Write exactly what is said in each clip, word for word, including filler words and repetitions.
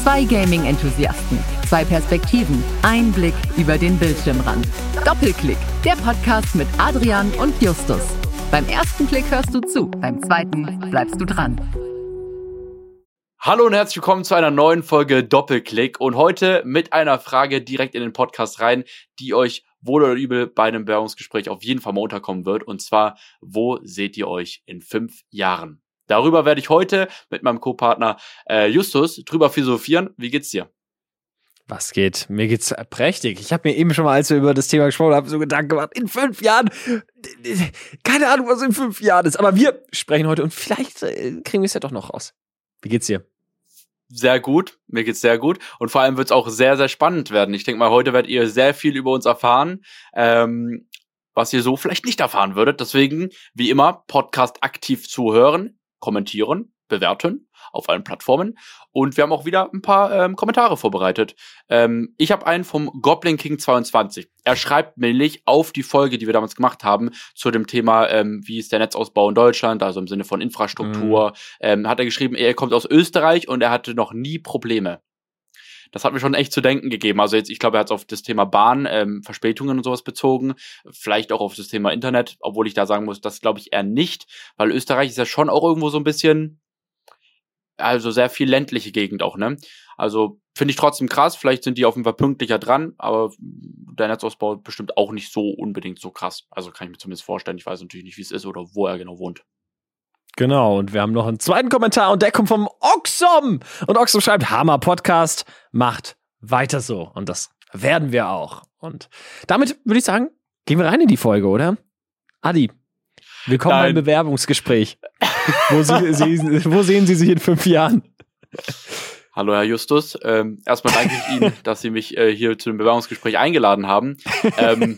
Zwei Gaming-Enthusiasten, zwei Perspektiven, ein Blick über den Bildschirmrand. Doppelklick, der Podcast mit Adrian und Justus. Beim ersten Klick hörst du zu, beim zweiten bleibst du dran. Hallo und herzlich willkommen zu einer neuen Folge Doppelklick und heute mit einer Frage direkt in den Podcast rein, die euch wohl oder übel bei einem Bewerbungsgespräch auf jeden Fall mal unterkommen wird, und zwar: Wo seht ihr euch in fünf Jahren? Darüber werde ich heute mit meinem Co-Partner äh, Justus drüber philosophieren. Wie geht's dir? Was geht? Mir geht's prächtig. Ich habe mir eben schon mal, als wir über das Thema gesprochen haben, so Gedanken gemacht, in fünf Jahren, keine Ahnung, was in fünf Jahren ist, aber wir sprechen heute und vielleicht äh, kriegen wir es ja doch noch raus. Wie geht's dir? Sehr gut, mir geht's sehr gut und vor allem wird's auch sehr, sehr spannend werden. Ich denke mal, heute werdet ihr sehr viel über uns erfahren, ähm, was ihr so vielleicht nicht erfahren würdet. Deswegen, wie immer, Podcast aktiv zuhören, kommentieren, bewerten auf allen Plattformen, und wir haben auch wieder ein paar ähm, Kommentare vorbereitet. Ähm, ich habe einen vom Goblin King zweiundzwanzig. Er schreibt nämlich auf die Folge, die wir damals gemacht haben, zu dem Thema, ähm, wie ist der Netzausbau in Deutschland, also im Sinne von Infrastruktur, mhm. ähm, hat er geschrieben, er kommt aus Österreich und er hatte noch nie Probleme. Das hat mir schon echt zu denken gegeben. Also jetzt, ich glaube, er hat es auf das Thema Bahn, ähm, Verspätungen und sowas bezogen. Vielleicht auch auf das Thema Internet, obwohl ich da sagen muss, das glaube ich eher nicht, weil Österreich ist ja schon auch irgendwo so ein bisschen, also sehr viel ländliche Gegend auch, ne? Also finde ich trotzdem krass. Vielleicht sind die auf jeden Fall pünktlicher dran, aber der Netzausbau bestimmt auch nicht so unbedingt so krass. Also kann ich mir zumindest vorstellen. Ich weiß natürlich nicht, wie es ist oder wo er genau wohnt. Genau, und wir haben noch einen zweiten Kommentar und der kommt vom Oxom. Und Oxom schreibt: Hammer Podcast, macht weiter so. Und das werden wir auch. Und damit würde ich sagen, gehen wir rein in die Folge, oder? Adi, willkommen Nein. beim Bewerbungsgespräch. wo, sie, sie, wo sehen Sie sich in fünf Jahren? Hallo Herr Justus, ähm, erstmal danke ich Ihnen, dass Sie mich äh, hier zu dem Bewerbungsgespräch eingeladen haben. Ähm,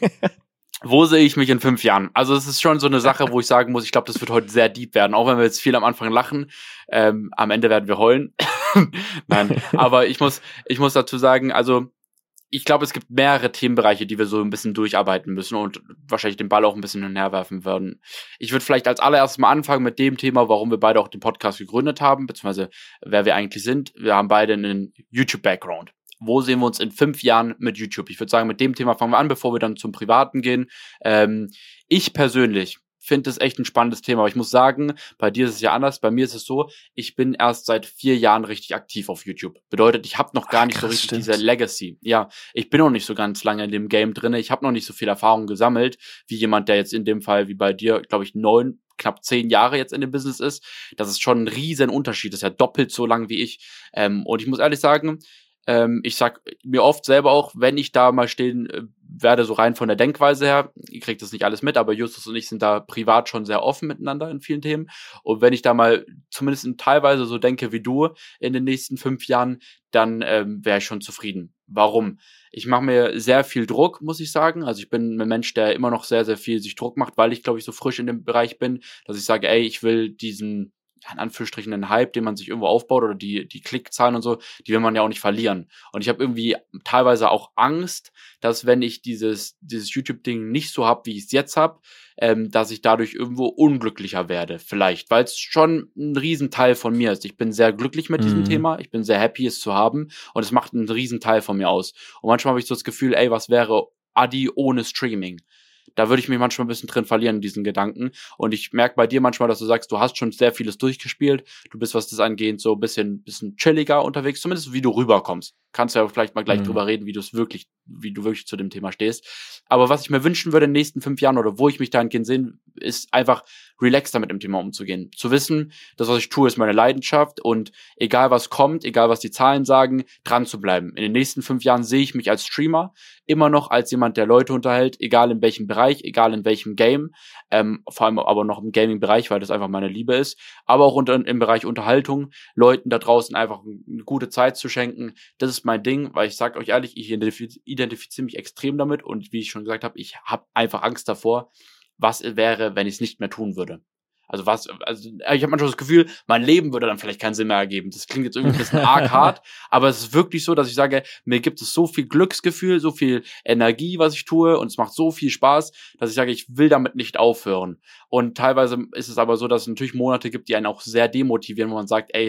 Wo sehe ich mich in fünf Jahren? Also es ist schon so eine Sache, wo ich sagen muss, ich glaube, das wird heute sehr deep werden, auch wenn wir jetzt viel am Anfang lachen. Ähm, am Ende werden wir heulen. Nein, aber ich muss, ich muss dazu sagen, also ich glaube, es gibt mehrere Themenbereiche, die wir so ein bisschen durcharbeiten müssen und wahrscheinlich den Ball auch ein bisschen hinherwerfen werden. Ich würde vielleicht als allererstes mal anfangen mit dem Thema, warum wir beide auch den Podcast gegründet haben, beziehungsweise wer wir eigentlich sind. Wir haben beide einen YouTube-Background. Wo sehen wir uns in fünf Jahren mit YouTube? Ich würde sagen, mit dem Thema fangen wir an, bevor wir dann zum Privaten gehen. Ähm, ich persönlich finde es echt ein spannendes Thema, aber ich muss sagen, bei dir ist es ja anders. Bei mir ist es so, ich bin erst seit vier Jahren richtig aktiv auf YouTube. Bedeutet, ich habe noch gar Ach, nicht krass, so richtig stimmt. diese Legacy. Ja, ich bin noch nicht so ganz lange in dem Game drin. Ich habe noch nicht so viel Erfahrung gesammelt, wie jemand, der jetzt in dem Fall, wie bei dir, glaube ich, neun, knapp zehn Jahre jetzt in dem Business ist. Das ist schon ein riesen Unterschied. Das ist ja doppelt so lang wie ich. Ähm, und ich muss ehrlich sagen, Ähm, ich sag mir oft selber auch, wenn ich da mal stehen äh, werde, so rein von der Denkweise her, ihr kriegt das nicht alles mit, aber Justus und ich sind da privat schon sehr offen miteinander in vielen Themen. Und wenn ich da mal zumindest in teilweise so denke wie du in den nächsten fünf Jahren, dann ähm, wäre ich schon zufrieden. Warum? Ich mache mir sehr viel Druck, muss ich sagen. Also ich bin ein Mensch, der immer noch sehr, sehr viel sich Druck macht, weil ich, glaube ich, so frisch in dem Bereich bin, dass ich sage, ey, ich will diesen, in Anführungsstrichen, einen Hype, den man sich irgendwo aufbaut, oder die die Klickzahlen und so, die will man ja auch nicht verlieren. Und ich habe irgendwie teilweise auch Angst, dass wenn ich dieses dieses YouTube-Ding nicht so hab, wie ich es jetzt hab, ähm, dass ich dadurch irgendwo unglücklicher werde, vielleicht, weil es schon ein Riesenteil von mir ist. Ich bin sehr glücklich mit mhm. diesem Thema, ich bin sehr happy, es zu haben, und es macht einen Riesenteil von mir aus. Und manchmal habe ich so das Gefühl, ey, was wäre Adi ohne Streaming? Da würde ich mich manchmal ein bisschen drin verlieren in diesen Gedanken. Und ich merke bei dir manchmal, dass du sagst, du hast schon sehr vieles durchgespielt. Du bist, was das angeht, so ein bisschen, bisschen chilliger unterwegs, zumindest wie du rüberkommst. Kannst ja vielleicht mal gleich mhm. drüber reden, wie du es wirklich, wie du wirklich zu dem Thema stehst. Aber was ich mir wünschen würde in den nächsten fünf Jahren, oder wo ich mich dahingehend sehen, ist einfach relaxter mit dem Thema umzugehen. Zu wissen, das, was ich tue, ist meine Leidenschaft, und egal was kommt, egal was die Zahlen sagen, dran zu bleiben. In den nächsten fünf Jahren sehe ich mich als Streamer immer noch als jemand, der Leute unterhält, egal in welchem Bereich, egal in welchem Game, ähm, vor allem aber noch im Gaming-Bereich, weil das einfach meine Liebe ist, aber auch unter, im Bereich Unterhaltung, Leuten da draußen einfach eine gute Zeit zu schenken. Das ist mein Ding, weil ich sage euch ehrlich, ich identifiz- identifiziere mich extrem damit, und wie ich schon gesagt habe, ich habe einfach Angst davor, was wäre, wenn ich es nicht mehr tun würde. Also was, also ich habe manchmal das Gefühl, mein Leben würde dann vielleicht keinen Sinn mehr ergeben. Das klingt jetzt irgendwie ein bisschen arg hart, aber es ist wirklich so, dass ich sage, mir gibt es so viel Glücksgefühl, so viel Energie, was ich tue, und es macht so viel Spaß, dass ich sage, ich will damit nicht aufhören. Und teilweise ist es aber so, dass es natürlich Monate gibt, die einen auch sehr demotivieren, wo man sagt, ey,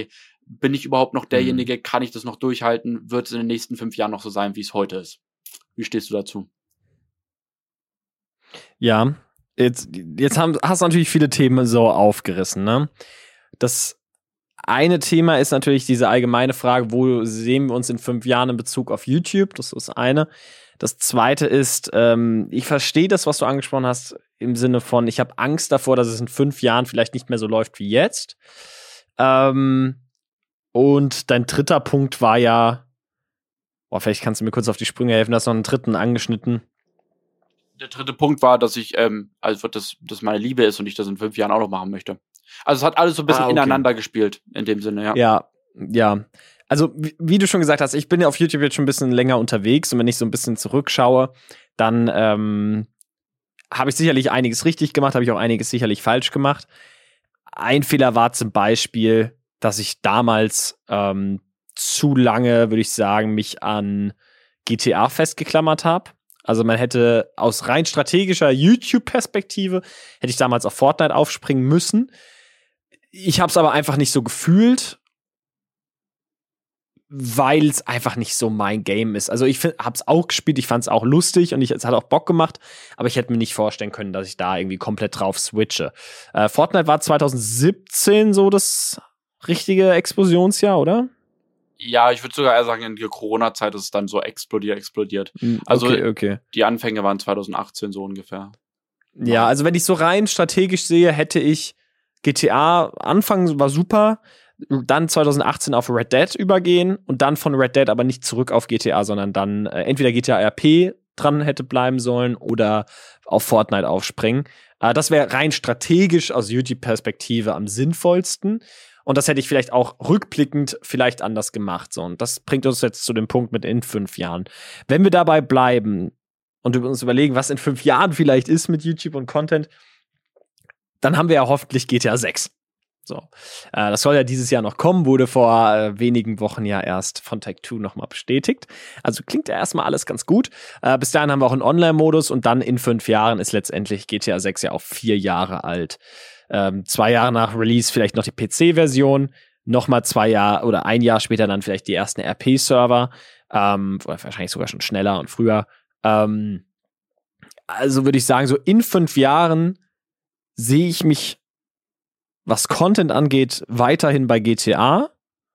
bin ich überhaupt noch derjenige, kann ich das noch durchhalten, wird es in den nächsten fünf Jahren noch so sein, wie es heute ist? Wie stehst du dazu? Ja, jetzt, jetzt haben, hast du natürlich viele Themen so aufgerissen, ne? Das eine Thema ist natürlich diese allgemeine Frage, wo sehen wir uns in fünf Jahren in Bezug auf YouTube? Das ist eine. Das zweite ist, ähm, ich verstehe das, was du angesprochen hast, im Sinne von, ich habe Angst davor, dass es in fünf Jahren vielleicht nicht mehr so läuft wie jetzt. Ähm, und dein dritter Punkt war ja, boah, vielleicht kannst du mir kurz auf die Sprünge helfen, du hast noch einen dritten angeschnitten. Der dritte Punkt war, dass ich, ähm, also dass das meine Liebe ist und ich das in fünf Jahren auch noch machen möchte. Also es hat alles so ein bisschen ah, okay. ineinander gespielt, in dem Sinne, ja. Ja, ja. Also, wie, wie du schon gesagt hast, ich bin ja auf YouTube jetzt schon ein bisschen länger unterwegs und wenn ich so ein bisschen zurückschaue, dann ähm, habe ich sicherlich einiges richtig gemacht, habe ich auch einiges sicherlich falsch gemacht. Ein Fehler war zum Beispiel, dass ich damals ähm, zu lange, würde ich sagen, mich an G T A festgeklammert habe. Also man hätte aus rein strategischer YouTube-Perspektive, hätte ich damals auf Fortnite aufspringen müssen. Ich habe es aber einfach nicht so gefühlt, weil es einfach nicht so mein Game ist. Also ich habe es auch gespielt, ich fand es auch lustig und ich, es hat auch Bock gemacht, aber ich hätte mir nicht vorstellen können, dass ich da irgendwie komplett drauf switche. Äh, Fortnite war zwanzig siebzehn so das richtige Explosionsjahr, oder? Ja, ich würde sogar eher sagen, in der Corona-Zeit ist es dann so explodiert, explodiert. Also okay, okay. Die Anfänge waren zwanzig achtzehn so ungefähr. Ja, also wenn ich so rein strategisch sehe, hätte ich G T A, Anfang war super, dann zwanzig achtzehn auf Red Dead übergehen und dann von Red Dead aber nicht zurück auf G T A, sondern dann äh, entweder G T A R P dran hätte bleiben sollen oder auf Fortnite aufspringen. Äh, das wäre rein strategisch aus YouTube-Perspektive am sinnvollsten. Und das hätte ich vielleicht auch rückblickend vielleicht anders gemacht. So. Und das bringt uns jetzt zu dem Punkt mit in fünf Jahren. Wenn wir dabei bleiben und uns überlegen, was in fünf Jahren vielleicht ist mit YouTube und Content, dann haben wir ja hoffentlich G T A sechs. So. Äh, das soll ja dieses Jahr noch kommen, wurde vor äh, wenigen Wochen ja erst von Take-Two nochmal bestätigt. Also klingt ja erstmal alles ganz gut. Äh, bis dahin haben wir auch einen Online-Modus und dann in fünf Jahren ist letztendlich G T A sechs ja auch vier Jahre alt. Ähm, zwei Jahre nach Release vielleicht noch die P C-Version, nochmal zwei Jahre oder ein Jahr später dann vielleicht die ersten R P-Server, ähm, oder wahrscheinlich sogar schon schneller und früher. Ähm, also würde ich sagen, so in fünf Jahren sehe ich mich, was Content angeht, weiterhin bei G T A.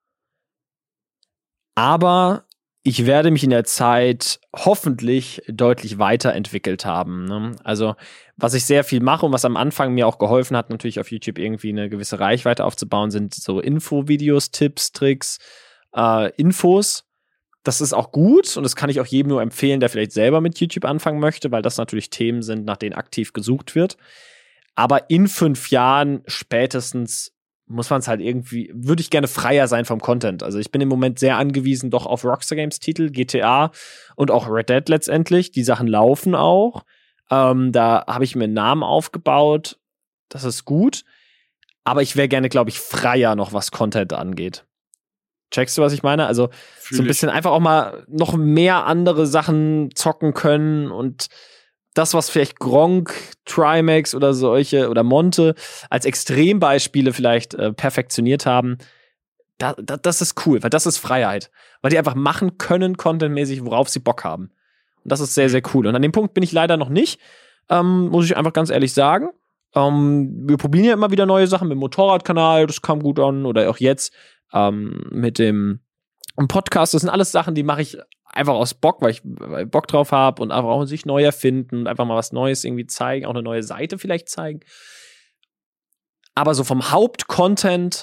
Aber ich werde mich in der Zeit hoffentlich deutlich weiterentwickelt haben. Ne? Also, was ich sehr viel mache und was am Anfang mir auch geholfen hat, natürlich auf YouTube irgendwie eine gewisse Reichweite aufzubauen, sind so Infovideos, Tipps, Tricks, äh, Infos. Das ist auch gut und das kann ich auch jedem nur empfehlen, der vielleicht selber mit YouTube anfangen möchte, weil das natürlich Themen sind, nach denen aktiv gesucht wird. Aber in fünf Jahren spätestens muss man es halt irgendwie, würde ich gerne freier sein vom Content. Also ich bin im Moment sehr angewiesen doch auf Rockstar Games Titel, G T A und auch Red Dead letztendlich. Die Sachen laufen auch. Ähm, da habe ich mir einen Namen aufgebaut. Das ist gut. Aber ich wäre gerne, glaube ich, freier noch, was Content angeht. Checkst du, was ich meine? Also Fühl so ein bisschen ich. einfach auch mal noch mehr andere Sachen zocken können und das, was vielleicht Gronk, Trimax oder solche oder Monte als Extrembeispiele vielleicht äh, perfektioniert haben, da, da, das ist cool, weil das ist Freiheit. Weil die einfach machen können, contentmäßig, worauf sie Bock haben. Und das ist sehr, sehr cool. Und an dem Punkt bin ich leider noch nicht, ähm, muss ich einfach ganz ehrlich sagen. Ähm, wir probieren ja immer wieder neue Sachen mit dem Motorradkanal, das kam gut an. Oder auch jetzt ähm, mit dem Podcast. Das sind alles Sachen, die mache ich einfach aus Bock, weil ich, weil ich Bock drauf habe und einfach auch sich neu erfinden und einfach mal was Neues irgendwie zeigen, auch eine neue Seite vielleicht zeigen. Aber so vom Hauptcontent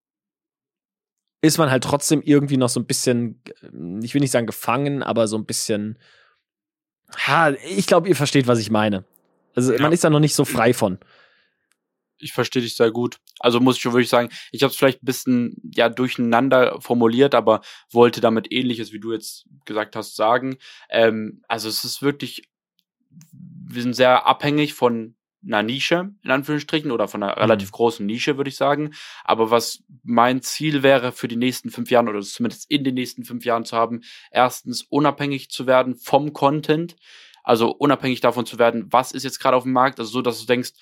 ist man halt trotzdem irgendwie noch so ein bisschen, ich will nicht sagen gefangen, aber so ein bisschen, ha, ich glaube, ihr versteht, was ich meine. Also ja. Man ist da noch nicht so frei von. Ich verstehe dich sehr gut. Also muss ich schon wirklich sagen, ich habe es vielleicht ein bisschen ja durcheinander formuliert, aber wollte damit Ähnliches, wie du jetzt gesagt hast, sagen. Ähm, also es ist wirklich, wir sind sehr abhängig von einer Nische, in Anführungsstrichen, oder von einer mhm. relativ großen Nische, würde ich sagen. Aber was mein Ziel wäre für die nächsten fünf Jahre, oder zumindest in den nächsten fünf Jahren zu haben, erstens unabhängig zu werden vom Content, also unabhängig davon zu werden, was ist jetzt gerade auf dem Markt, also so, dass du denkst,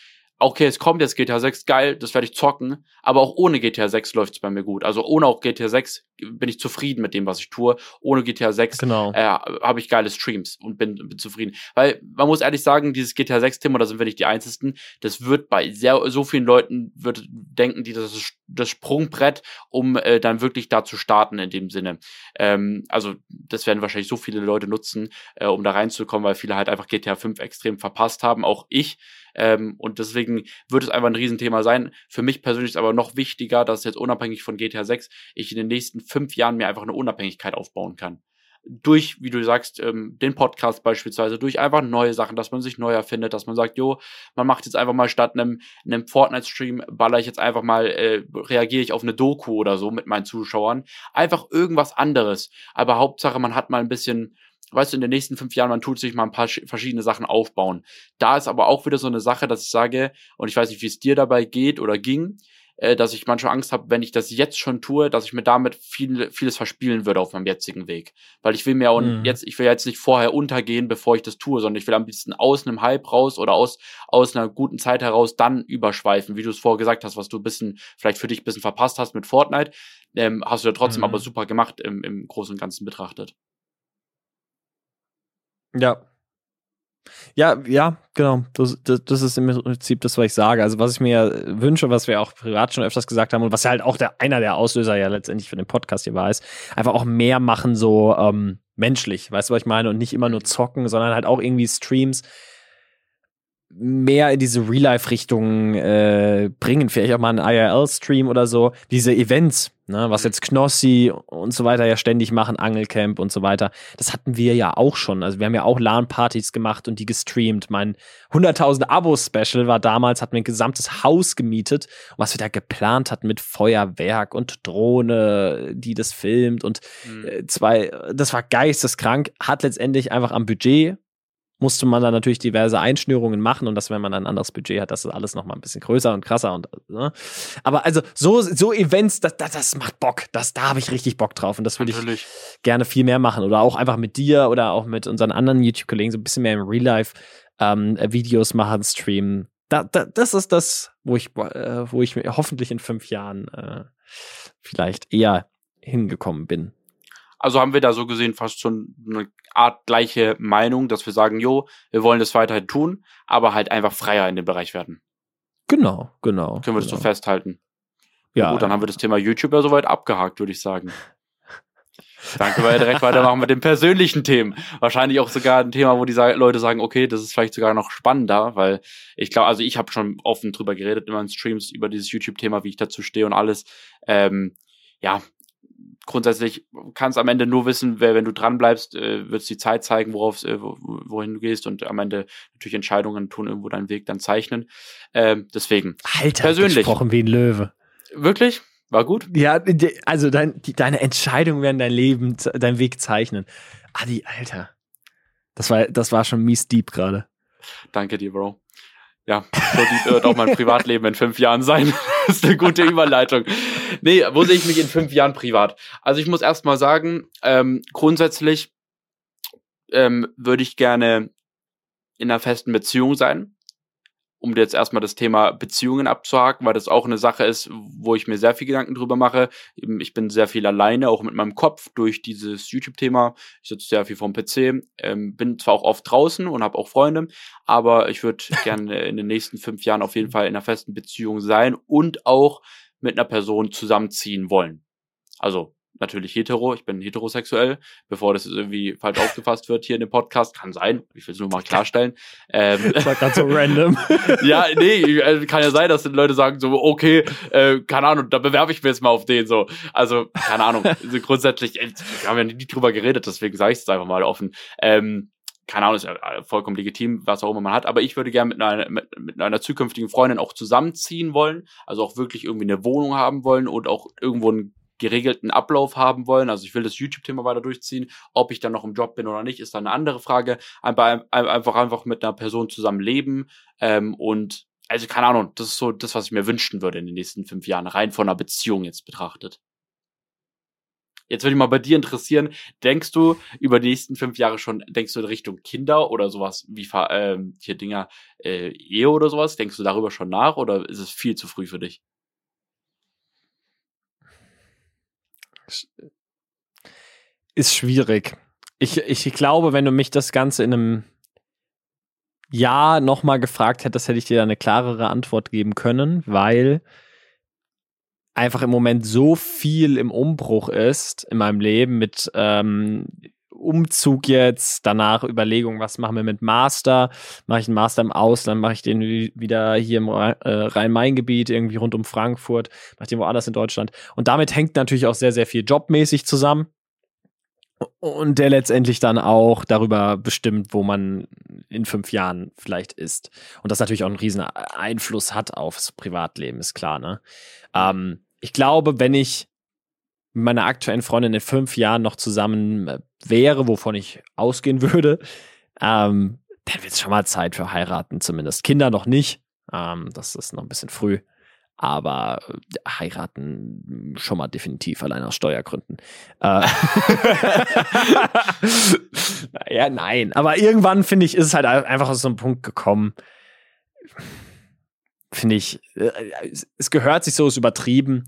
okay, es kommt jetzt G T A sechs, geil, das werde ich zocken, aber auch ohne G T A sechs läuft es bei mir gut. Also ohne auch G T A sechs bin ich zufrieden mit dem, was ich tue. Ohne G T A sechs genau. äh, habe ich geile Streams und bin, bin zufrieden. Weil man muss ehrlich sagen, dieses G T A sechs-Thema, da sind wir nicht die Einzigen, das wird bei sehr so vielen Leuten wird denken, die das ist das Sprungbrett, um äh, dann wirklich da zu starten in dem Sinne. Ähm, also das werden wahrscheinlich so viele Leute nutzen, äh, um da reinzukommen, weil viele halt einfach G T A fünf extrem verpasst haben, auch ich. Ähm, und deswegen wird es einfach ein Riesenthema sein. Für mich persönlich ist aber noch wichtiger, dass jetzt unabhängig von G T A sechs ich in den nächsten fünf Jahren mir einfach eine Unabhängigkeit aufbauen kann. Durch, wie du sagst, ähm, den Podcast beispielsweise, durch einfach neue Sachen, dass man sich neu erfindet, dass man sagt, jo, man macht jetzt einfach mal statt einem, einem Fortnite-Stream, baller ich jetzt einfach mal, äh, reagiere ich auf eine Doku oder so mit meinen Zuschauern. Einfach irgendwas anderes. Aber Hauptsache, man hat mal ein bisschen, weißt du, in den nächsten fünf Jahren, man tut sich mal ein paar verschiedene Sachen aufbauen. Da ist aber auch wieder so eine Sache, dass ich sage, und ich weiß nicht, wie es dir dabei geht oder ging, äh, dass ich manchmal Angst habe, wenn ich das jetzt schon tue, dass ich mir damit viel, vieles verspielen würde auf meinem jetzigen Weg. Weil ich will mir auch mhm. jetzt, ich will jetzt nicht vorher untergehen, bevor ich das tue, sondern ich will am liebsten aus einem Hype raus oder aus, aus einer guten Zeit heraus dann überschweifen, wie du es vorher gesagt hast, was du ein bisschen, vielleicht für dich ein bisschen verpasst hast mit Fortnite, ähm, hast du ja trotzdem mhm. aber super gemacht im, im Großen und Ganzen betrachtet. Ja. Ja, ja, genau. Das, das, das ist im Prinzip das, was ich sage. Also was ich mir wünsche, was wir auch privat schon öfters gesagt haben und was ja halt auch der, einer der Auslöser ja letztendlich für den Podcast hier war, ist einfach auch mehr machen so ähm, menschlich, weißt du, was ich meine? Und nicht immer nur zocken, sondern halt auch irgendwie Streams mehr in diese Real-Life-Richtung äh, bringen. Vielleicht auch mal einen I R L-Stream oder so. Diese Events, ne, was jetzt Knossi und so weiter ja ständig machen, Angelcamp und so weiter. Das hatten wir ja auch schon. Also wir haben ja auch LAN-Partys gemacht und die gestreamt. Mein hunderttausend Abo-Special war damals, hatten wir ein gesamtes Haus gemietet. Und was wir da geplant hatten mit Feuerwerk und Drohne, die das filmt und mhm. äh, zwei, das war geisteskrank, hat letztendlich einfach am Budget musste man dann natürlich diverse Einschnürungen machen und das, wenn man ein anderes Budget hat, das ist alles noch mal ein bisschen größer und krasser und ne? Aber also so so Events, das, das, das macht Bock, das da habe ich richtig Bock drauf und das würde ich gerne viel mehr machen oder auch einfach mit dir oder auch mit unseren anderen YouTube-Kollegen so ein bisschen mehr im Real Life ähm, Videos machen, streamen. Da, da, das ist das, wo ich äh, wo ich hoffentlich in fünf Jahren äh, vielleicht eher hingekommen bin. Also haben wir da so gesehen fast schon eine Art gleiche Meinung, dass wir sagen, jo, wir wollen das weiterhin tun, aber halt einfach freier in dem Bereich werden. Genau, genau. Können wir das genau. so festhalten? Ja. Gut, dann haben wir das Thema YouTube ja soweit abgehakt, würde ich sagen. Dann können wir ja direkt weitermachen mit den persönlichen Themen. Wahrscheinlich auch sogar ein Thema, wo die Leute sagen, okay, das ist vielleicht sogar noch spannender, weil ich glaube, also ich habe schon offen drüber geredet, immer in Streams, über dieses YouTube-Thema, wie ich dazu stehe und alles. Ähm, ja, grundsätzlich kannst am Ende nur wissen, wer, wenn du dran bleibst, äh, wird es die Zeit zeigen, worauf, äh, wohin du gehst und am Ende natürlich Entscheidungen tun, irgendwo deinen Weg dann zeichnen. Ähm, deswegen. Alter, persönlich. Gesprochen wie ein Löwe. Wirklich? War gut? Ja, also dein, die, deine Entscheidungen werden dein Leben, dein Weg zeichnen. Adi, Alter. Das war, das war schon mies deep gerade. Danke dir, Bro. Ja, so deep wird auch mein Privatleben in fünf Jahren sein. Das ist eine gute Überleitung. Nee, wo sehe ich mich in fünf Jahren privat? Also ich muss erst mal sagen, ähm, grundsätzlich ähm, würde ich gerne in einer festen Beziehung sein, um jetzt erstmal das Thema Beziehungen abzuhaken, weil das auch eine Sache ist, wo ich mir sehr viel Gedanken drüber mache. Ich bin sehr viel alleine, auch mit meinem Kopf durch dieses YouTube-Thema. Ich sitze sehr viel vorm P C, ähm, bin zwar auch oft draußen und habe auch Freunde, aber ich würde gerne in den nächsten fünf Jahren auf jeden Fall in einer festen Beziehung sein und auch mit einer Person zusammenziehen wollen. Also natürlich hetero, ich bin heterosexuell, bevor das irgendwie falsch aufgefasst wird hier in dem Podcast. Kann sein, ich will es nur mal klarstellen. Ähm, das war gerade so random. Ja, nee, kann ja sein, dass die Leute sagen so, okay, äh, keine Ahnung, da bewerbe ich mich jetzt mal auf den so. Also, keine Ahnung, also grundsätzlich, wir haben ja nie drüber geredet, deswegen sage ich es einfach mal offen. Ähm, keine Ahnung, ist ja vollkommen legitim, was auch immer man hat, aber ich würde gerne mit einer, mit, mit einer zukünftigen Freundin auch zusammenziehen wollen, also auch wirklich irgendwie eine Wohnung haben wollen und auch irgendwo ein geregelten Ablauf haben wollen. Also ich will das YouTube-Thema weiter durchziehen. Ob ich dann noch im Job bin oder nicht, ist dann eine andere Frage. Einfach einfach, einfach mit einer Person zusammen leben. Ähm, und also keine Ahnung, das ist so das, was ich mir wünschen würde in den nächsten fünf Jahren, rein von einer Beziehung jetzt betrachtet. Jetzt würde ich mal bei dir interessieren, denkst du über die nächsten fünf Jahre schon, denkst du in Richtung Kinder oder sowas wie ähm, hier Dinger, äh, Ehe oder sowas? Denkst du darüber schon nach oder ist es viel zu früh für dich? Ist schwierig. Ich, ich glaube, wenn du mich das Ganze in einem Jahr nochmal gefragt hättest, hätte ich dir da eine klarere Antwort geben können, weil einfach im Moment so viel im Umbruch ist in meinem Leben mit ähm, Umzug jetzt, danach Überlegung, was machen wir mit Master? Mache ich einen Master im Ausland? Mache ich den wieder hier im äh, Rhein-Main-Gebiet, irgendwie rund um Frankfurt? Mache ich den woanders in Deutschland? Und damit hängt natürlich auch sehr, sehr viel jobmäßig zusammen. Und der letztendlich dann auch darüber bestimmt, wo man in fünf Jahren vielleicht ist. Und das natürlich auch einen riesen Einfluss hat aufs Privatleben, ist klar, ne? Ähm, ich glaube, wenn ich mit meiner aktuellen Freundin in fünf Jahren noch zusammen wäre, wovon ich ausgehen würde, ähm, dann wird es schon mal Zeit für heiraten, zumindest. Kinder noch nicht. Ähm, das ist noch ein bisschen früh. Aber äh, heiraten schon mal definitiv, allein aus Steuergründen. Äh, ja, nein. Aber irgendwann, finde ich, ist es halt einfach aus so einem Punkt gekommen. Finde ich, äh, es gehört sich so, ist übertrieben.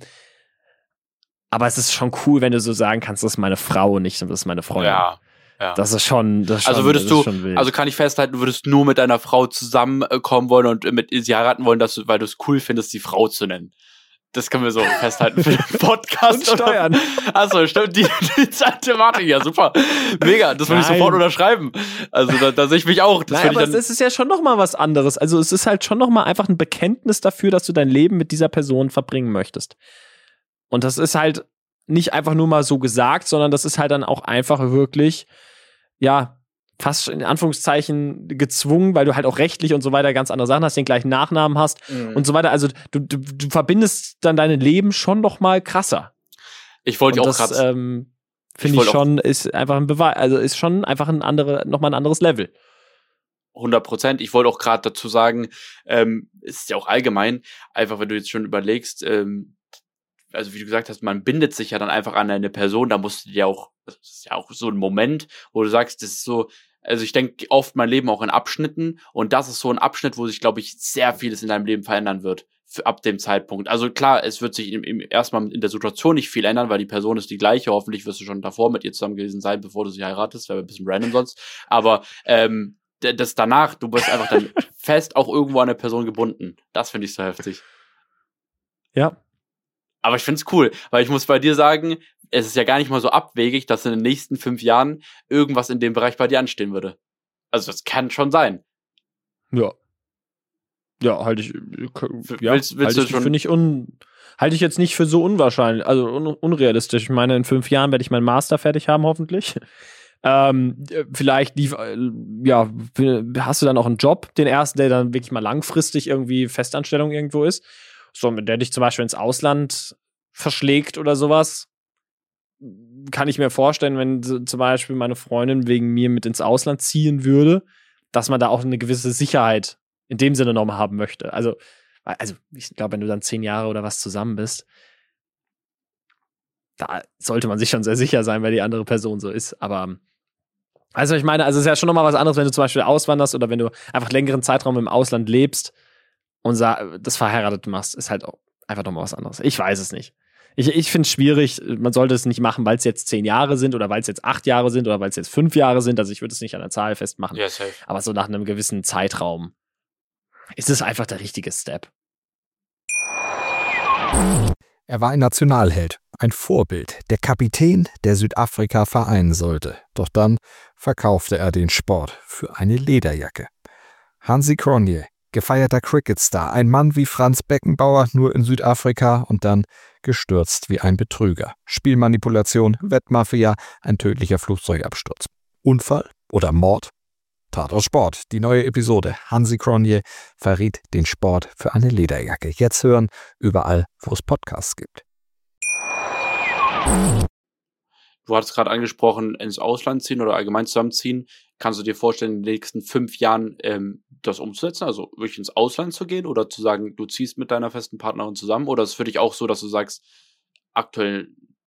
Aber es ist schon cool, wenn du so sagen kannst, das ist meine Frau und nicht, das ist meine Freundin. Ja. Ja. Das ist schon, das ist schon, also würdest das ist du, schon wild. Also kann ich festhalten, du würdest nur mit deiner Frau zusammenkommen wollen und mit sie heiraten wollen, dass du, weil du es cool findest, die Frau zu nennen. Das können wir so festhalten für den Podcast. Und Steuern. Achso, stimmt, die, die Thematik, ja super. Mega, das würde ich sofort unterschreiben. Also da, da sehe ich mich auch. Das Nein, aber ich dann es ist ja schon nochmal was anderes. Also es ist halt schon nochmal einfach ein Bekenntnis dafür, dass du dein Leben mit dieser Person verbringen möchtest. Und das ist halt nicht einfach nur mal so gesagt, sondern das ist halt dann auch einfach wirklich, ja, fast in Anführungszeichen gezwungen, weil du halt auch rechtlich und so weiter ganz andere Sachen hast, den gleichen Nachnamen hast mhm. und so weiter. Also du, du, du verbindest dann dein Leben schon noch mal krasser. Ich wollte auch gerade ähm, finde ich, ich schon, ist einfach ein Beweis, also ist schon einfach ein andere, noch mal ein anderes Level. hundert Prozent. Ich wollte auch gerade dazu sagen, ähm, es ist ja auch allgemein, einfach wenn du jetzt schon überlegst, ähm, also wie du gesagt hast, man bindet sich ja dann einfach an eine Person, da musst du dir auch, das ist ja auch so ein Moment, wo du sagst, das ist so, also ich denke oft mein Leben auch in Abschnitten und das ist so ein Abschnitt, wo sich, glaube ich, sehr vieles in deinem Leben verändern wird, für, ab dem Zeitpunkt. Also klar, es wird sich im, im, erstmal in der Situation nicht viel ändern, weil die Person ist die gleiche, hoffentlich wirst du schon davor mit ihr zusammen gewesen sein, bevor du sie heiratest, wäre ein bisschen random sonst, aber ähm, das danach, du bist einfach dann fest auch irgendwo an eine Person gebunden. Das finde ich so heftig. Ja. Aber ich find's cool, weil ich muss bei dir sagen, es ist ja gar nicht mal so abwegig, dass in den nächsten fünf Jahren irgendwas in dem Bereich bei dir anstehen würde. Also das kann schon sein. Ja. Ja, halte ich, ja, willst, willst halte ich du schon für nicht un, halte ich jetzt nicht für so unwahrscheinlich, also un, unrealistisch. Ich meine, in fünf Jahren werde ich meinen Master fertig haben, hoffentlich. Ähm, vielleicht lief, ja, hast du dann auch einen Job, den ersten, der dann wirklich mal langfristig irgendwie Festanstellung irgendwo ist. So, mit der dich zum Beispiel ins Ausland verschlägt oder sowas, kann ich mir vorstellen, wenn zum Beispiel meine Freundin wegen mir mit ins Ausland ziehen würde, dass man da auch eine gewisse Sicherheit in dem Sinne nochmal haben möchte. Also, also ich glaube, wenn du dann zehn Jahre oder was zusammen bist, da sollte man sich schon sehr sicher sein, weil die andere Person so ist. Aber, also ich meine, also es ist ja schon nochmal was anderes, wenn du zum Beispiel auswanderst oder wenn du einfach längeren Zeitraum im Ausland lebst und das verheiratet machst, ist halt auch einfach nochmal was anderes. Ich weiß es nicht. Ich, ich finde es schwierig, man sollte es nicht machen, weil es jetzt zehn Jahre sind oder weil es jetzt acht Jahre sind oder weil es jetzt fünf Jahre sind. Also ich würde es nicht an der Zahl festmachen. Ja, safe. Aber so nach einem gewissen Zeitraum ist es einfach der richtige Step. Er war ein Nationalheld, ein Vorbild, der Kapitän, der Südafrika vereinen sollte. Doch dann verkaufte er den Sport für eine Lederjacke. Hansi Cronje, gefeierter Cricketstar, ein Mann wie Franz Beckenbauer, nur in Südafrika und dann gestürzt wie ein Betrüger. Spielmanipulation, Wettmafia, ein tödlicher Flugzeugabsturz. Unfall oder Mord? Tatort Sport, die neue Episode. Hansi Cronje verriet den Sport für eine Lederjacke. Jetzt hören, überall, wo es Podcasts gibt. Du hattest gerade angesprochen, ins Ausland ziehen oder allgemein zusammenziehen. Kannst du dir vorstellen, in den nächsten fünf Jahren ähm, das umzusetzen? Also wirklich ins Ausland zu gehen oder zu sagen, du ziehst mit deiner festen Partnerin zusammen? Oder ist es für dich auch so, dass du sagst, aktuell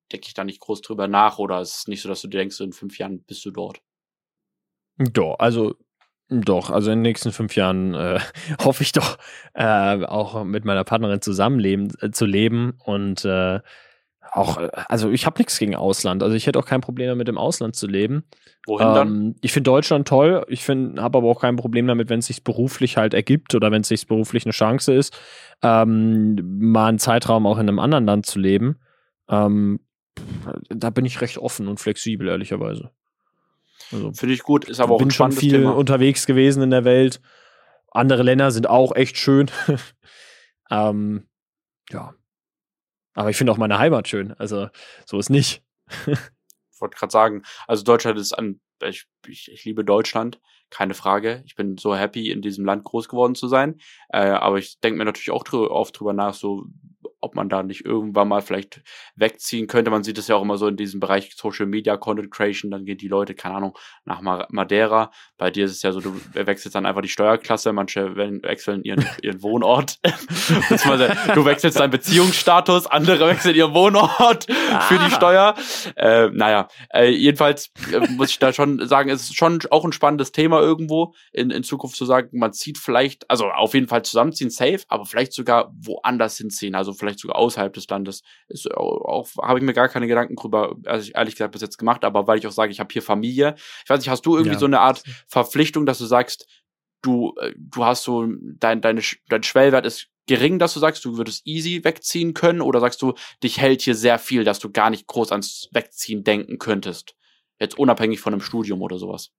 denke ich da nicht groß drüber nach, oder ist es nicht so, dass du dir denkst, in fünf Jahren bist du dort? Doch, also doch, also in den nächsten fünf Jahren äh, hoffe ich doch äh, auch mit meiner Partnerin zusammenleben äh, zu leben und äh, auch, also ich habe nichts gegen Ausland, also ich hätte auch kein Problem damit, im Ausland zu leben. Wohin ähm, dann? Ich finde Deutschland toll, ich finde, habe aber auch kein Problem damit, wenn es sich beruflich halt ergibt oder wenn es sich beruflich eine Chance ist, ähm, mal einen Zeitraum auch in einem anderen Land zu leben. Ähm, da bin ich recht offen und flexibel, ehrlicherweise. Also, finde ich gut, ist aber auch bin ein schon spannendes viel Thema. unterwegs gewesen in der Welt. Andere Länder sind auch echt schön. ähm, ja. Aber ich finde auch meine Heimat schön. Also, so ist nicht. Ich wollte gerade sagen, also Deutschland ist an, ich, ich, ich liebe Deutschland, keine Frage. Ich bin so happy, in diesem Land groß geworden zu sein. Äh, aber ich denke mir natürlich auch drü- oft drüber nach, so ob man da nicht irgendwann mal vielleicht wegziehen könnte. Man sieht es ja auch immer so in diesem Bereich Social Media, Content Creation, dann gehen die Leute, keine Ahnung, nach Madeira. Bei dir ist es ja so, du wechselst dann einfach die Steuerklasse, manche wechseln ihren, ihren Wohnort. Du wechselst deinen Beziehungsstatus, andere wechseln ihren Wohnort für die Steuer. Äh, naja, äh, jedenfalls äh, muss ich da schon sagen, es ist schon auch ein spannendes Thema irgendwo, in, in Zukunft zu sagen, man zieht vielleicht, also auf jeden Fall zusammenziehen, safe, aber vielleicht sogar woanders hinziehen, also vielleicht sogar außerhalb des Landes. Ist auch, auch habe ich mir gar keine Gedanken drüber, also ehrlich gesagt bis jetzt gemacht, aber weil ich auch sage, ich habe hier Familie. Ich weiß nicht, hast du irgendwie Ja. so eine Art Verpflichtung, dass du sagst, du du hast so dein deine dein Schwellwert ist gering, dass du sagst, du würdest easy wegziehen können, oder sagst du, dich hält hier sehr viel, dass du gar nicht groß ans Wegziehen denken könntest? Jetzt unabhängig von einem Studium oder sowas.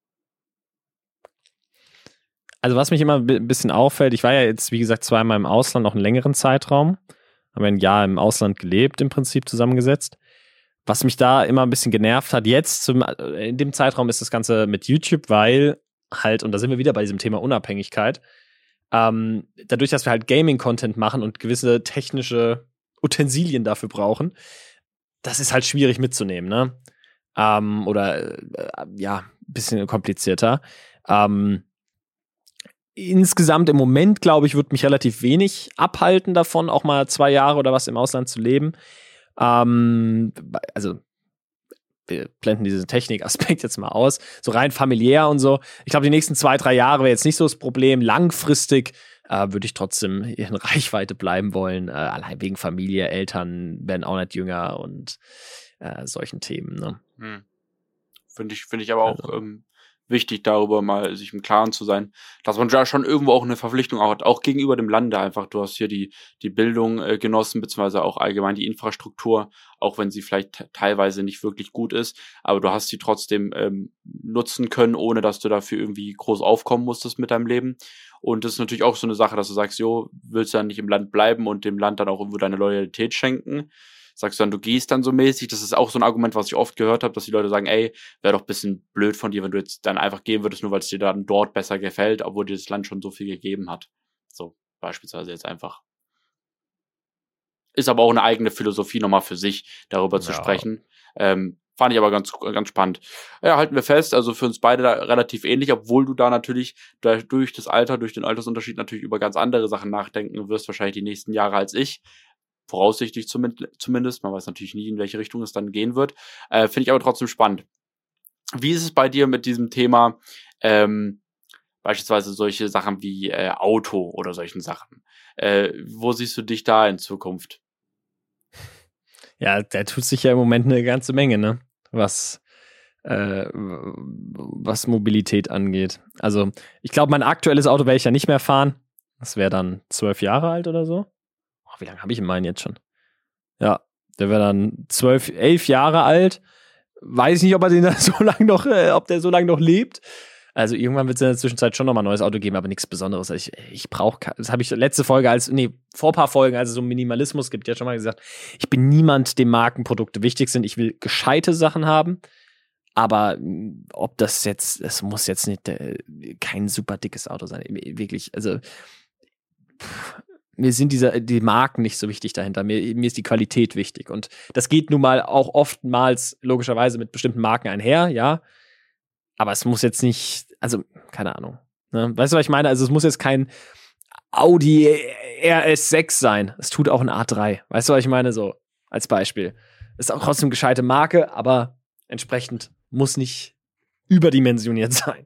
Also was mich immer ein bisschen auffällt, ich war ja jetzt, wie gesagt, zweimal im Ausland, noch einen längeren Zeitraum. Haben ein Jahr im Ausland gelebt, im Prinzip zusammengesetzt. Was mich da immer ein bisschen genervt hat, jetzt, zum, in dem Zeitraum ist das Ganze mit YouTube, weil halt, und da sind wir wieder bei diesem Thema Unabhängigkeit, ähm, dadurch, dass wir halt Gaming-Content machen und gewisse technische Utensilien dafür brauchen, das ist halt schwierig mitzunehmen, ne? Ähm, oder, äh, ja, ein bisschen komplizierter. Ähm, Insgesamt im Moment, glaube ich, wird mich relativ wenig abhalten davon, auch mal zwei Jahre oder was im Ausland zu leben. Ähm, also, wir blenden diesen Technikaspekt jetzt mal aus. So rein familiär und so. Ich glaube, die nächsten zwei, drei Jahre wäre jetzt nicht so das Problem. Langfristig äh, würde ich trotzdem in Reichweite bleiben wollen. Äh, allein wegen Familie, Eltern werden auch nicht jünger und äh, solchen Themen. Ne? Hm. Finde ich, finde ich aber auch Also. ähm, wichtig, darüber mal sich im Klaren zu sein, dass man da schon irgendwo auch eine Verpflichtung hat, auch gegenüber dem Lande einfach. Du hast hier die die Bildung äh, genossen, beziehungsweise auch allgemein die Infrastruktur, auch wenn sie vielleicht te- teilweise nicht wirklich gut ist, aber du hast sie trotzdem ähm, nutzen können, ohne dass du dafür irgendwie groß aufkommen musstest mit deinem Leben. Und das ist natürlich auch so eine Sache, dass du sagst, jo, willst du dann nicht im Land bleiben und dem Land dann auch irgendwo deine Loyalität schenken? Sagst du dann, du gehst dann so mäßig? Das ist auch so ein Argument, was ich oft gehört habe, dass die Leute sagen, ey, wäre doch ein bisschen blöd von dir, wenn du jetzt dann einfach gehen würdest, nur weil es dir dann dort besser gefällt, obwohl dir das Land schon so viel gegeben hat. So, beispielsweise jetzt einfach. Ist aber auch eine eigene Philosophie nochmal für sich, darüber zu Ja. sprechen. Ähm, fand ich aber ganz, ganz spannend. Ja, halten wir fest, also für uns beide da relativ ähnlich, obwohl du da natürlich da durch das Alter, durch den Altersunterschied natürlich über ganz andere Sachen nachdenken wirst, wahrscheinlich die nächsten Jahre als ich. Voraussichtlich zumindest. Man weiß natürlich nie, in welche Richtung es dann gehen wird. Äh, Finde ich aber trotzdem spannend. Wie ist es bei dir mit diesem Thema, ähm, beispielsweise solche Sachen wie äh, Auto oder solchen Sachen? Äh, wo siehst du dich da in Zukunft? Ja, da tut sich ja im Moment eine ganze Menge, ne? Was, äh, was Mobilität angeht. Also, ich glaube, mein aktuelles Auto werde ich ja nicht mehr fahren. Das wäre dann zwölf Jahre alt oder so. Wie lange habe ich in meinen jetzt schon? Ja, der wäre dann zwölf, elf Jahre alt. Weiß nicht, ob er den dann so lange noch, äh, ob der so lange noch lebt. Also irgendwann wird es in der Zwischenzeit schon nochmal ein neues Auto geben, aber nichts Besonderes. Ich, ich brauche, das habe ich letzte Folge als, nee, vor ein paar Folgen, als es um Minimalismus gibt, ja schon mal gesagt, ich bin niemand, dem Markenprodukte wichtig sind. Ich will gescheite Sachen haben. Aber ob das jetzt, es muss jetzt nicht äh, kein super dickes Auto sein. Wirklich, also pff, mir sind diese, die Marken nicht so wichtig dahinter. Mir, mir ist die Qualität wichtig. Und das geht nun mal auch oftmals logischerweise mit bestimmten Marken einher, ja. Aber es muss jetzt nicht, also, keine Ahnung. Ne? Weißt du, was ich meine? Also, es muss jetzt kein Audi R S sechs sein. Es tut auch ein A drei. Weißt du, was ich meine? So, als Beispiel. Ist auch trotzdem gescheite Marke, aber entsprechend muss nicht überdimensioniert sein.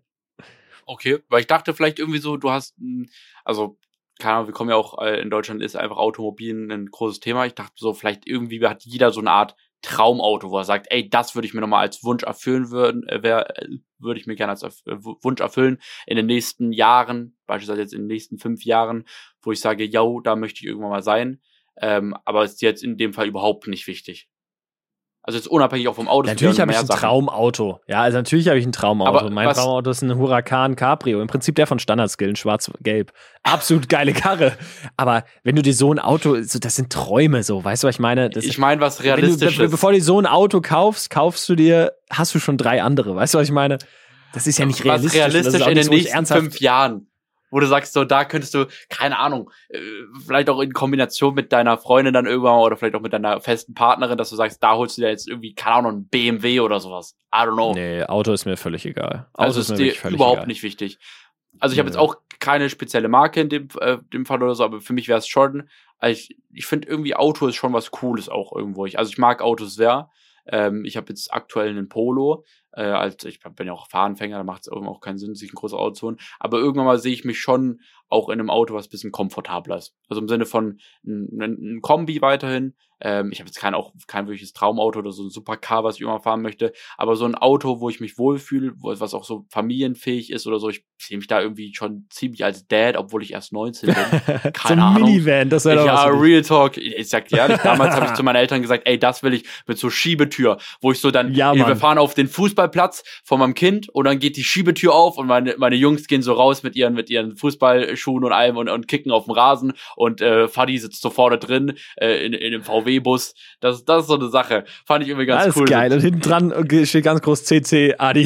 Okay, weil ich dachte vielleicht irgendwie so, du hast, also, keine Ahnung, wir kommen ja auch, in Deutschland ist einfach Automobil ein großes Thema. Ich dachte so, vielleicht irgendwie hat jeder so eine Art Traumauto, wo er sagt, ey, das würde ich mir nochmal als Wunsch erfüllen würden, äh, wär, würde ich mir gerne als erf- Wunsch erfüllen in den nächsten Jahren, beispielsweise jetzt in den nächsten fünf Jahren, wo ich sage, yo, da möchte ich irgendwann mal sein. Ähm, aber ist jetzt in dem Fall überhaupt nicht wichtig. Also jetzt unabhängig auch vom Auto. Natürlich habe ich ein Sachen. Traumauto. Ja, also natürlich habe ich ein Traumauto. Aber mein was, Traumauto ist ein Huracan Cabrio. Im Prinzip der von Standard-Skill, in schwarz-gelb. Absolut geile Karre. Aber wenn du dir so ein Auto, so, das sind Träume so, weißt du, was ich meine? Das, ich meine, was realistisch du, ist. Bevor du dir so ein Auto kaufst, kaufst du dir, hast du schon drei andere. Weißt du, was ich meine? Das ist ja nicht realistisch. Was realistisch in nichts, den nächsten fünf Jahren. Wo du sagst, so, da könntest du, keine Ahnung, äh, vielleicht auch in Kombination mit deiner Freundin dann irgendwann oder vielleicht auch mit deiner festen Partnerin, dass du sagst, da holst du dir jetzt irgendwie, keine Ahnung, ein B M W oder sowas. I don't know. Nee, Auto ist mir völlig egal. Auto also ist, ist dir überhaupt egal. Nicht wichtig. Also ich habe ja. jetzt auch keine spezielle Marke in dem, äh, dem Fall oder so, aber für mich wäre es schon, also ich, ich finde irgendwie Auto ist schon was Cooles auch irgendwo. Ich, also ich mag Autos sehr. Ähm, ich habe jetzt aktuell einen Polo. Äh, als ich bin ja auch Fahranfänger, da macht es auch keinen Sinn, sich ein großes Auto zu holen. Aber irgendwann mal sehe ich mich schon auch in einem Auto, was ein bisschen komfortabler ist. Also im Sinne von ein, ein Kombi weiterhin. Ähm, ich habe jetzt kein, auch kein wirkliches Traumauto oder so ein Supercar, was ich immer fahren möchte. Aber so ein Auto, wo ich mich wohlfühle, wo, was auch so familienfähig ist oder so. Ich sehe mich da irgendwie schon ziemlich als Dad, obwohl ich erst neunzehn bin. Keine so ein Ahnung. Minivan, das wäre doch Ja, was Real Talk. Ich sag dir ehrlich, damals habe ich zu meinen Eltern gesagt, ey, das will ich mit so Schiebetür, wo ich so dann, ja, ey, wir fahren auf den Fußballplatz von meinem Kind und dann geht die Schiebetür auf und meine, meine Jungs gehen so raus mit ihren, mit ihren Fußballschuhen und allem und, und kicken auf dem Rasen und äh, Fadi sitzt so vorne drin äh, in, in einem V W-Bus. Das, das ist so eine Sache. Fand ich irgendwie ganz das cool. Das ist geil. Und hinten dran steht ganz groß C C Adi.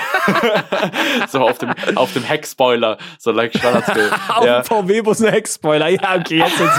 So auf dem, auf dem Heckspoiler. So like Standard-Skill. Auf ja. dem V W-Bus ein Heckspoiler. Ja, okay, jetzt wird's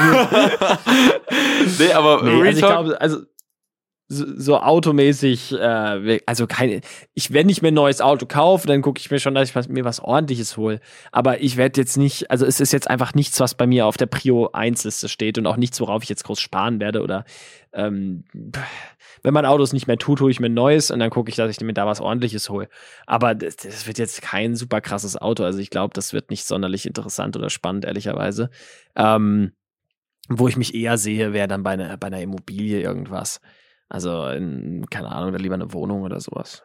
gut. Nee, aber nee, also ich glaube, also so, so automäßig, äh, also keine, ich, wenn ich mir ein neues Auto kaufe, dann gucke ich mir schon, dass ich was, mir was Ordentliches hole. Aber ich werde jetzt nicht, also es ist jetzt einfach nichts, was bei mir auf der Prio eins Liste steht und auch nichts, worauf ich jetzt groß sparen werde oder ähm, wenn mein Auto es nicht mehr tut, hole ich mir ein neues und dann gucke ich, dass ich mir da was Ordentliches hole. Aber das, das wird jetzt kein super krasses Auto. Also ich glaube, das wird nicht sonderlich interessant oder spannend, ehrlicherweise. Ähm, wo ich mich eher sehe, wäre dann bei einer, bei einer Immobilie irgendwas. Also, in, keine Ahnung, da lieber eine Wohnung oder sowas.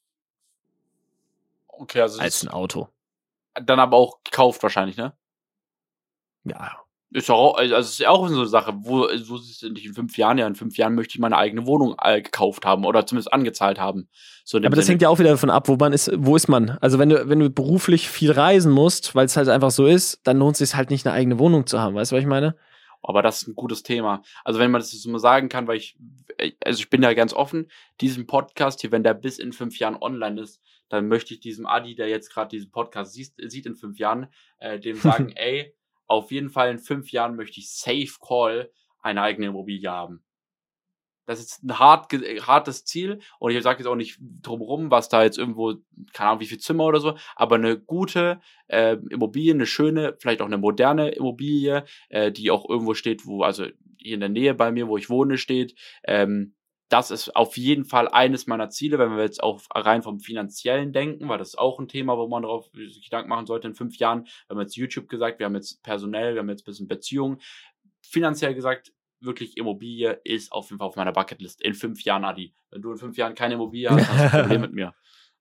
Okay, also als ein Auto. Dann aber auch gekauft wahrscheinlich, ne? Ja. Ist ja auch, also ist ja auch so eine Sache, wo, so ist es nicht in fünf Jahren, ja, in fünf Jahren möchte ich meine eigene Wohnung äh, gekauft haben oder zumindest angezahlt haben. So aber das Sinne. hängt ja auch wieder davon ab, wo man ist, wo ist man? Also wenn du, wenn du beruflich viel reisen musst, weil es halt einfach so ist, dann lohnt es sich halt nicht, eine eigene Wohnung zu haben. Weißt du, was ich meine? Aber das ist ein gutes Thema. Also wenn man das so mal sagen kann, weil ich, also ich bin da ganz offen, diesen Podcast hier, wenn der bis in fünf Jahren online ist, dann möchte ich diesem Adi, der jetzt gerade diesen Podcast sieht, sieht in fünf Jahren, äh, dem sagen, ey, auf jeden Fall in fünf Jahren möchte ich Safe Call eine eigene Immobilie haben. Das ist ein hart, hartes Ziel und ich sage jetzt auch nicht drumherum, was da jetzt irgendwo, keine Ahnung, wie viel Zimmer oder so, aber eine gute äh, Immobilie, eine schöne, vielleicht auch eine moderne Immobilie, äh, die auch irgendwo steht, wo, also hier in der Nähe bei mir, wo ich wohne, steht. Ähm, das ist auf jeden Fall eines meiner Ziele, wenn wir jetzt auch rein vom Finanziellen denken, weil das ist auch ein Thema, wo man darauf sich Gedanken machen sollte in fünf Jahren. Wir haben jetzt YouTube gesagt, wir haben jetzt personell, wir haben jetzt ein bisschen Beziehung. Finanziell gesagt, wirklich Immobilie ist auf jeden Fall auf meiner Bucketlist. In fünf Jahren, Adi. Wenn du in fünf Jahren keine Immobilie hast, hast du ein Problem mit mir.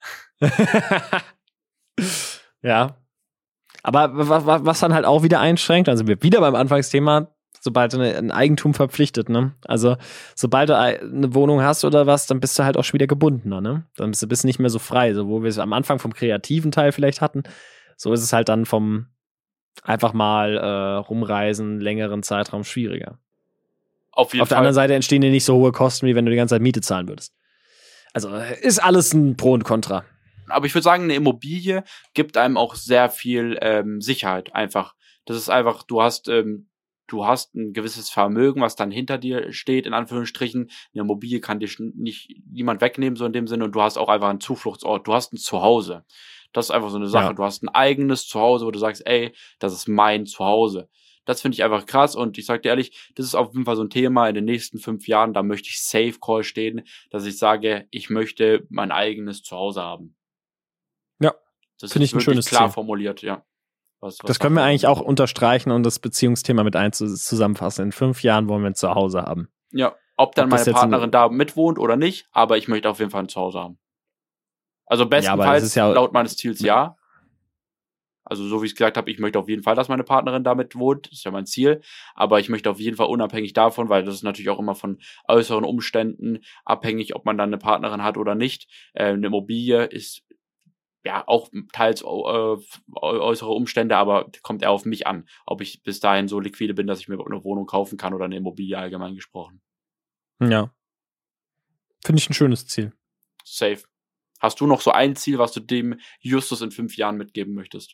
Ja. Aber was dann halt auch wieder einschränkt, dann sind wir wieder beim Anfangsthema, sobald du ein Eigentum verpflichtet, ne? Also, sobald du eine Wohnung hast oder was, dann bist du halt auch schon wieder gebundener, ne? Dann bist du bist nicht mehr so frei, so wo wir es am Anfang vom kreativen Teil vielleicht hatten. So ist es halt dann vom einfach mal äh, rumreisen, längeren Zeitraum schwieriger. Auf jeden Auf der Fall. anderen Seite entstehen dir nicht so hohe Kosten, wie wenn du die ganze Zeit Miete zahlen würdest. Also ist alles ein Pro und Contra. Aber ich würde sagen, eine Immobilie gibt einem auch sehr viel ähm, Sicherheit einfach. Das ist einfach, du hast, ähm, du hast ein gewisses Vermögen, was dann hinter dir steht, in Anführungsstrichen. Eine Immobilie kann dir nicht niemand wegnehmen, so in dem Sinne. Und du hast auch einfach einen Zufluchtsort. Du hast ein Zuhause. Das ist einfach so eine Sache. Ja. Du hast ein eigenes Zuhause, wo du sagst, ey, das ist mein Zuhause. Das finde ich einfach krass und ich sage dir ehrlich, das ist auf jeden Fall so ein Thema in den nächsten fünf Jahren, da möchte ich Safe Call stehen, dass ich sage, ich möchte mein eigenes Zuhause haben. Ja, das finde ich ein schönes klar Ziel. formuliert, ja. Was, was das können wir eigentlich auch unterstreichen und das Beziehungsthema mit ein zusammenfassen. In fünf Jahren wollen wir ein Zuhause haben. Ja, ob dann ob meine Partnerin da mitwohnt oder nicht, aber ich möchte auf jeden Fall ein Zuhause haben. Also bestenfalls ja, ja, laut meines Ziels ja. Also so wie ich es gesagt habe, ich möchte auf jeden Fall, dass meine Partnerin damit wohnt. Das ist ja mein Ziel. Aber ich möchte auf jeden Fall unabhängig davon, weil das ist natürlich auch immer von äußeren Umständen abhängig, ob man dann eine Partnerin hat oder nicht. Äh, eine Immobilie ist ja auch teils äh, äußere Umstände, aber kommt eher auf mich an, ob ich bis dahin so liquide bin, dass ich mir eine Wohnung kaufen kann oder eine Immobilie allgemein gesprochen. Ja. Finde ich ein schönes Ziel. Safe. Hast du noch so ein Ziel, was du dem Justus in fünf Jahren mitgeben möchtest?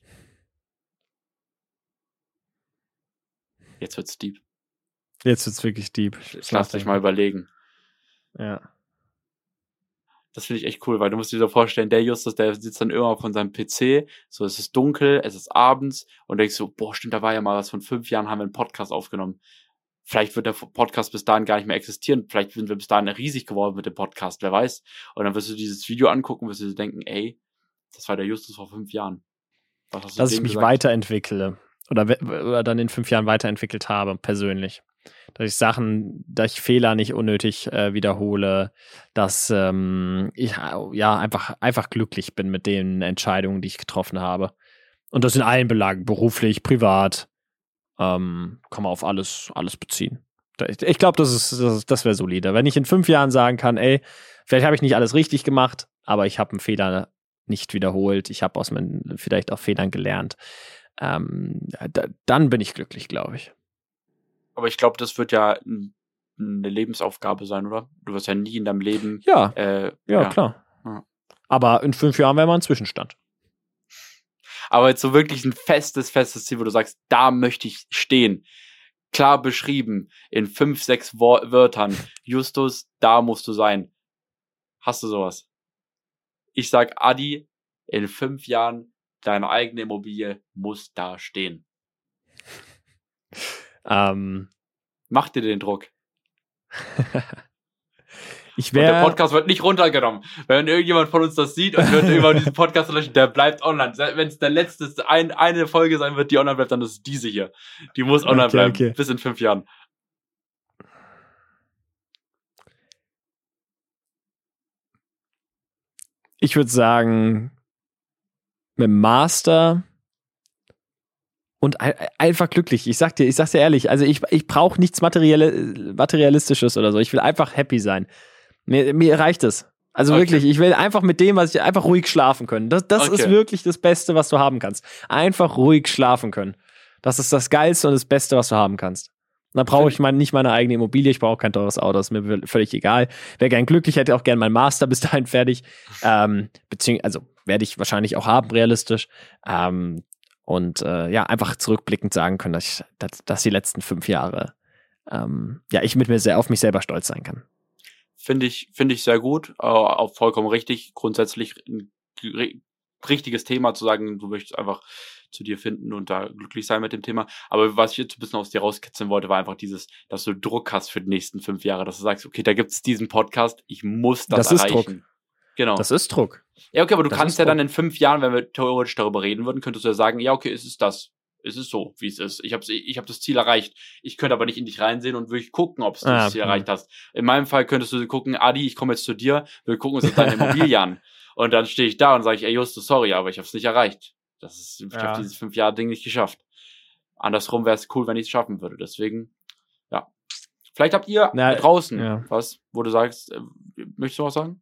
Jetzt wird's deep. Jetzt wird's wirklich deep. Ich lass dich mal überlegen. Ja. Das finde ich echt cool, weil du musst dir so vorstellen, der Justus, der sitzt dann immer von seinem P C, so es ist dunkel, es ist abends und denkst so, boah, stimmt, da war ja mal was, von fünf Jahren haben wir einen Podcast aufgenommen. Vielleicht wird der Podcast bis dahin gar nicht mehr existieren. Vielleicht sind wir bis dahin riesig geworden mit dem Podcast, wer weiß. Und dann wirst du dieses Video angucken, wirst du dir denken, ey, das war der Justus vor fünf Jahren. Was hast du Dass dem ich mich gesagt? weiterentwickle. Oder, oder dann in fünf Jahren weiterentwickelt habe, persönlich. Dass ich Sachen, dass ich Fehler nicht unnötig äh, wiederhole, dass ähm, ich ja einfach, einfach glücklich bin mit den Entscheidungen, die ich getroffen habe. Und das in allen Belangen, beruflich, privat. Ähm, kann man auf alles, alles beziehen. Ich glaube, das ist, das, das wäre solide. Wenn ich in fünf Jahren sagen kann, ey, vielleicht habe ich nicht alles richtig gemacht, aber ich habe einen Fehler nicht wiederholt, ich habe aus meinen vielleicht auch Fehlern gelernt, ähm, da, dann bin ich glücklich, glaube ich. Aber ich glaube, das wird ja eine Lebensaufgabe sein, oder? Du wirst ja nie in deinem Leben... Ja, äh, ja, ja, klar. Ja. Aber in fünf Jahren wäre mal ein Zwischenstand. Aber jetzt so wirklich ein festes, festes Ziel, wo du sagst, da möchte ich stehen. Klar beschrieben, in fünf, sechs Wor- Wörtern. Justus, da musst du sein. Hast du sowas? Ich sag, Adi, in fünf Jahren, deine eigene Immobilie muss da stehen. Ähm. Mach dir den Druck. Ich wär, und der wär, Podcast wird nicht runtergenommen. Wenn irgendjemand von uns das sieht und wird irgendwann diesen Podcast löschen, der bleibt online. Wenn es der letzte, ein, eine Folge sein wird, die online bleibt, dann ist es diese hier. Die muss online Okay, bleiben. okay. Bis in fünf Jahren. Ich würde sagen, mit dem Master und ein, einfach glücklich. Ich sag dir, ich sag's dir ehrlich, also ich, ich brauche nichts Materielle, Materialistisches oder so. Ich will einfach happy sein. Mir, mir reicht es. Also Okay. wirklich, ich will einfach mit dem, was ich einfach ruhig schlafen können. Das, das Okay. ist wirklich das Beste, was du haben kannst. Einfach ruhig schlafen können. Das ist das Geilste und das Beste, was du haben kannst. Und dann brauche ich mein, nicht meine eigene Immobilie, ich brauche kein teures Auto, das ist mir völlig egal. Wäre gern glücklich, hätte auch gern meinen Master bis dahin fertig. Ähm, beziehungsweise, also werde ich wahrscheinlich auch haben, realistisch. Ähm, und äh, ja, einfach zurückblickend sagen können, dass, ich, dass, dass die letzten fünf Jahre, ähm, ja, ich mit mir sehr auf mich selber stolz sein kann. Finde ich, finde ich sehr gut. Äh, auch vollkommen richtig. Grundsätzlich ein ri- richtiges Thema zu sagen, du möchtest einfach zu dir finden und da glücklich sein mit dem Thema. Aber was ich jetzt ein bisschen aus dir rauskitzeln wollte, war einfach dieses, dass du Druck hast für die nächsten fünf Jahre, dass du sagst, okay, da gibt es diesen Podcast, ich muss das, Das ist erreichen. Druck. Genau. Das ist Druck. Ja, okay, aber du Das kannst ist ja Druck. dann in fünf Jahren, wenn wir theoretisch darüber reden würden, könntest du ja sagen, ja, okay, es ist das. Es ist so, wie es ist. Ich habe ich hab das Ziel erreicht. Ich könnte aber nicht in dich reinsehen und wirklich gucken, ob du Ah, das Ziel hm. erreicht hast. In meinem Fall könntest du gucken, Adi, ich komme jetzt zu dir, wir gucken uns jetzt deine Immobilie an. Und dann stehe ich da und sage ich, ey Justus, sorry, aber ich habe es nicht erreicht. Das ist, ich Ja. habe dieses fünf Jahre Ding nicht geschafft. Andersrum wäre es cool, wenn ich es schaffen würde. Deswegen, ja. Vielleicht habt ihr Na, da draußen ja. was, wo du sagst, äh, möchtest du was sagen?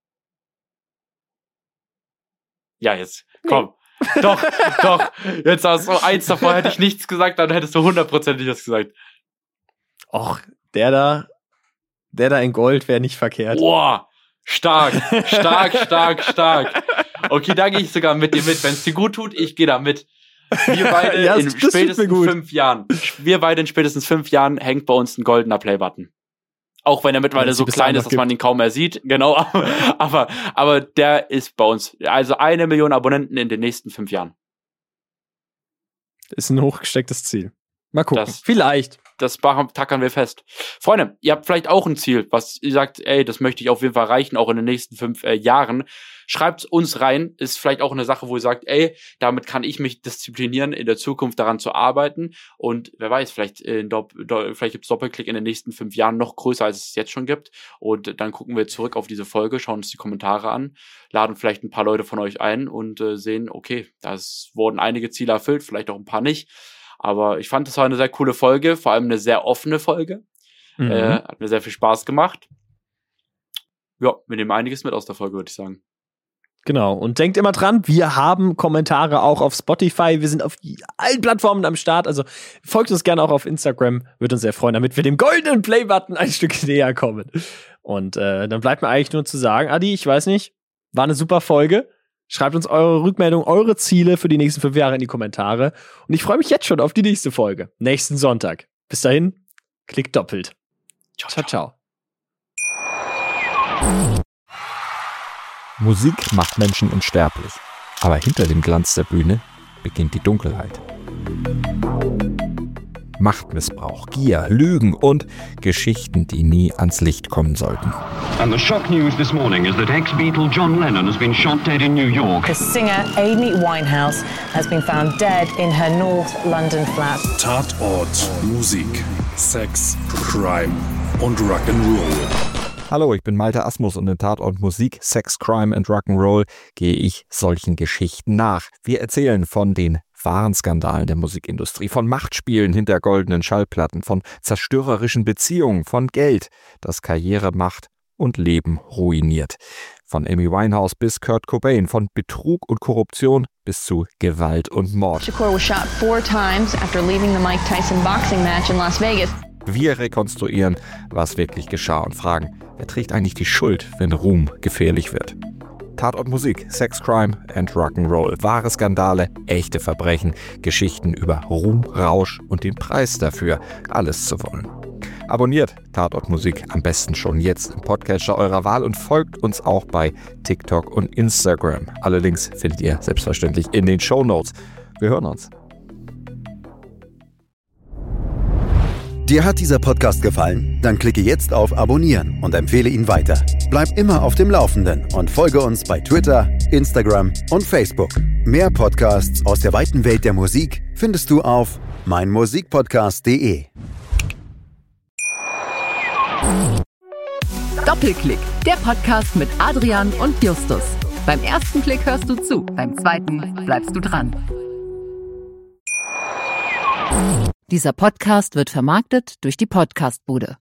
Ja, jetzt, komm. Doch, doch. Jetzt hast du eins davor, hätte ich nichts gesagt, dann hättest du hundertprozentig was gesagt. Och, der da, der da in Gold wäre nicht verkehrt. Boah, stark, stark, stark, stark. Okay, da gehe ich sogar mit dir mit. Wenn es dir gut tut, ich gehe da mit. Wir beide Ja, in das tut mir spätestens gut. fünf Jahren. Wir beide in spätestens fünf Jahren hängt bei uns ein goldener Play-Button. Auch wenn er mittlerweile Wenn's so die bis klein dahin ist, noch dass man ihn kaum mehr sieht. Genau, aber, aber der ist bei uns. Also eine Million Abonnenten in den nächsten fünf Jahren. Ist ein hochgestecktes Ziel. Mal gucken. Das, Vielleicht. Das tackern wir fest. Freunde, ihr habt vielleicht auch ein Ziel, was ihr sagt, ey, das möchte ich auf jeden Fall erreichen, auch in den nächsten fünf äh, Jahren. Schreibt uns rein. Ist vielleicht auch eine Sache, wo ihr sagt, ey, damit kann ich mich disziplinieren, in der Zukunft daran zu arbeiten. Und wer weiß, vielleicht, äh, Dopp- Do- vielleicht gibt es Doppelklick in den nächsten fünf Jahren noch größer, als es jetzt schon gibt. Und dann gucken wir zurück auf diese Folge, schauen uns die Kommentare an, laden vielleicht ein paar Leute von euch ein und äh, sehen, okay, das wurden einige Ziele erfüllt, vielleicht auch ein paar nicht. Aber ich fand, das war eine sehr coole Folge, vor allem eine sehr offene Folge. Mhm. Äh, hat mir sehr viel Spaß gemacht. Ja, wir nehmen einiges mit aus der Folge, würde ich sagen. Genau, und denkt immer dran, wir haben Kommentare auch auf Spotify, wir sind auf allen Plattformen am Start, also folgt uns gerne auch auf Instagram, würde uns sehr freuen, damit wir dem goldenen Play-Button ein Stück näher kommen. Und äh, dann bleibt mir eigentlich nur zu sagen, Adi, ich weiß nicht, war eine super Folge. Schreibt uns eure Rückmeldung, eure Ziele für die nächsten fünf Jahre in die Kommentare. Und ich freue mich jetzt schon auf die nächste Folge. Nächsten Sonntag. Bis dahin, klickt doppelt. Ciao, ciao. Musik macht Menschen unsterblich. Aber hinter dem Glanz der Bühne beginnt die Dunkelheit. Machtmissbrauch, Gier, Lügen und Geschichten, die nie ans Licht kommen sollten. And the shock news this morning is that ex-Beatle John Lennon has been shot dead in New York. The singer Amy Winehouse has been found dead in her North London flat. Tatort, Musik, Sex, Crime und Rock'n'Roll. Hallo, ich bin Malte Asmus und in Tatort Musik, Sex, Crime and Rock'n'Roll gehe ich solchen Geschichten nach. Wir erzählen von den wahren Skandalen der Musikindustrie, von Machtspielen hinter goldenen Schallplatten, von zerstörerischen Beziehungen, von Geld, das Karriere macht und Leben ruiniert. Von Amy Winehouse bis Kurt Cobain, von Betrug und Korruption bis zu Gewalt und Mord. Shakur was shot four times after leaving the Mike Tyson boxing match in Las Vegas. Wir rekonstruieren, was wirklich geschah und fragen, wer trägt eigentlich die Schuld, wenn Ruhm gefährlich wird? Tatort Musik, Sex, Crime and Rock'n'Roll. Wahre Skandale, echte Verbrechen, Geschichten über Ruhm, Rausch und den Preis dafür, alles zu wollen. Abonniert Tatort Musik am besten schon jetzt im Podcatcher eurer Wahl und folgt uns auch bei TikTok und Instagram. Alle Links findet ihr selbstverständlich in den Shownotes. Wir hören uns. Dir hat dieser Podcast gefallen? Dann klicke jetzt auf Abonnieren und empfehle ihn weiter. Bleib immer auf dem Laufenden und folge uns bei Twitter, Instagram und Facebook. Mehr Podcasts aus der weiten Welt der Musik findest du auf meinmusikpodcast punkt de. Doppelklick, der Podcast mit Adrian und Justus. Beim ersten Klick hörst du zu, beim zweiten bleibst du dran. Dieser Podcast wird vermarktet durch die Podcastbude.